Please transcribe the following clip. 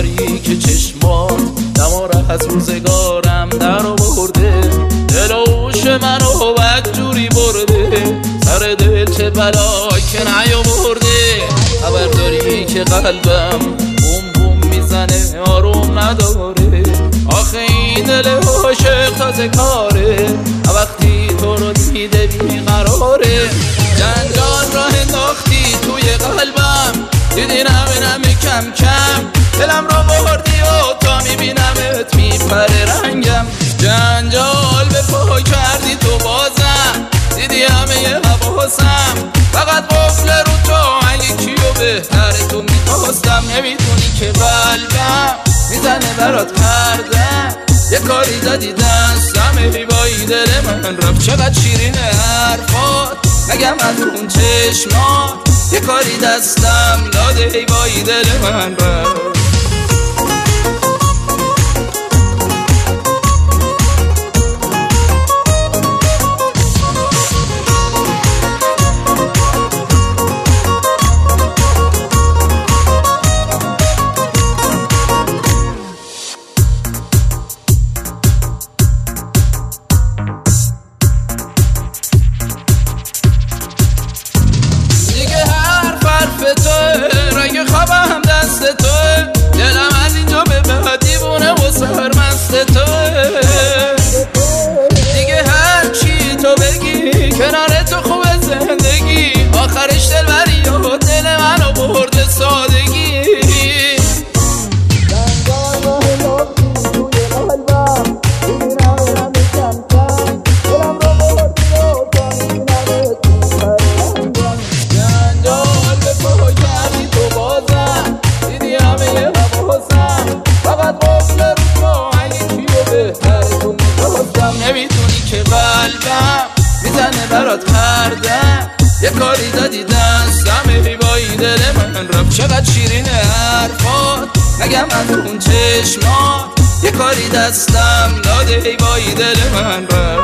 داری که چشمات دماره از روزگارم در آورده، دل و هوش منو بدجوری برده، سر دل چه بلایی که نیاورده. خبر داری که قلبم بوم بوم میزنه آروم نداره، آخه این دل عاشق تازه کاره، وقتی تو رو دیده بیقراره. جنجال راه انداختی توی قلبم، دیدی نمه کم کم دلم رو بردی و تا میبینمت میپره رنگم. جنجال به پا کردی تو بازم، دیدی همه حواسم فقط قفل رو تو، اگه کیو بهتر تو میخواستم. نمیدونی که قلبم میزنه برات کردم، یه کاری زدی دستم هیبایی دل من رفت. چقدر شیرین حرفات نگم از اون چشمات، یه کاری دستم داده هیبایی دل من رفت. رنگ خوابم دست توه، دلم از اینجا به بعد دیوونه و سرمست توه. دیگه هر چی تو بگی کنار تو خوبه زندگی، آخرش دلبری و دل منو برده سادگی. نمیدونی که قلبم میزنه برات کردم، یه کاری زدی دستم هیبایی دل من رفت. چقدر شیرین حرفات نگم از اون چشمات، یه کاری دستم داده هیبایی دل من رفت.